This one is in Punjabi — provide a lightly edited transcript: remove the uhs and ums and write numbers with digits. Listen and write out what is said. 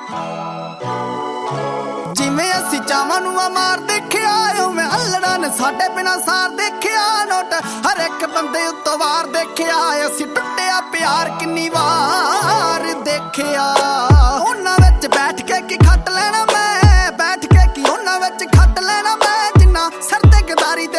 ਜਿਵੇਂ ਅਸੀਂ ਚਾਵਾਂ ਨੂੰ ਮਾਰ ਦੇਖਿਆ ਉਵੇਂ ਅਲੜਾਂ ਨੇ ਸਾਡੇ ਬਿਨਾਂ ਸਾਰ ਦੇਖਿਆ ਨੋਟ ਹਰ ਇੱਕ ਬੰਦੇ ਉੱਤੋਂ ਵਾਰ ਦੇਖਿਆ ਅਸੀਂ ਟੁੱਟਿਆ ਪਿਆਰ ਕਿੰਨੀ ਵਾਰ ਦੇਖਿਆ ਉਹਨਾਂ ਵਿੱਚ ਬੈਠ ਕੇ ਕੀ ਖੱਟ ਲੈਣਾ